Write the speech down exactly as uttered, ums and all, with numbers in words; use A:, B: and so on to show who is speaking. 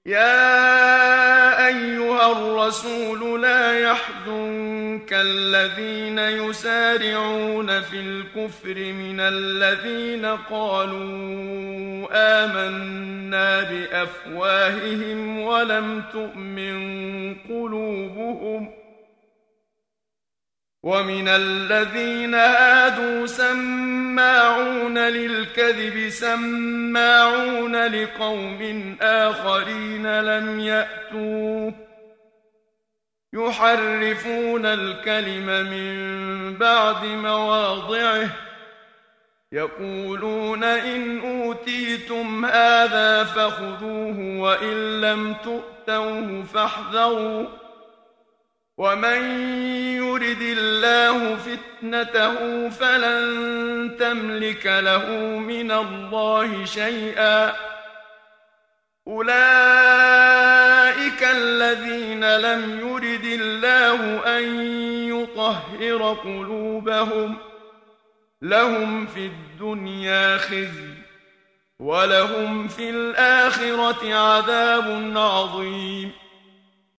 A: يا أيها الرسول لا يحزنك الذين يسارعون في الكفر من الذين قالوا آمنا بأفواههم ولم تؤمن قلوبهم ومن الذين هادوا سماعون للكذب سماعون لقوم آخرين لم يأتوك يحرفون الكلم من بعد مواضعه يقولون إن أوتيتم هذا فخذوه وإن لم تؤتوه فاحذروا ومن يرد الله فتنته فلن تملك له من الله شيئا أولئك الذين لم يرد الله أن يطهر قلوبهم لهم في الدنيا خزي ولهم في الآخرة عذاب عظيم